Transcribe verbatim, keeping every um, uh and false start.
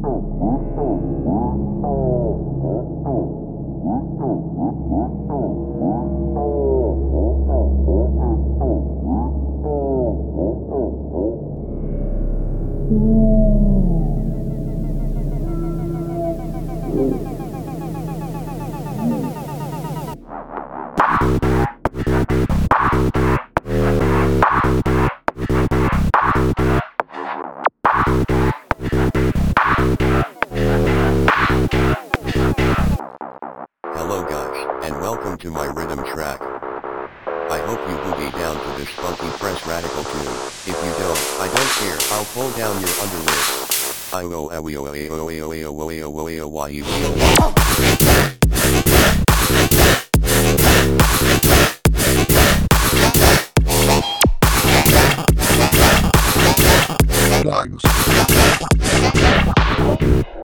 Hello guys, and welcome to my rhythm track. I hope you boogie down to this funky fresh radical tune. If you don't, I don't care, I'll pull down your underlip. I o a we o a o a o a o a o a o why you Flags.